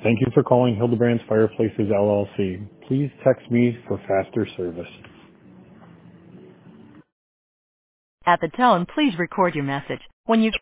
Thank you for calling Hildebrand's Fireplaces LLC. Please text me for faster service. At the tone, please record your message. When you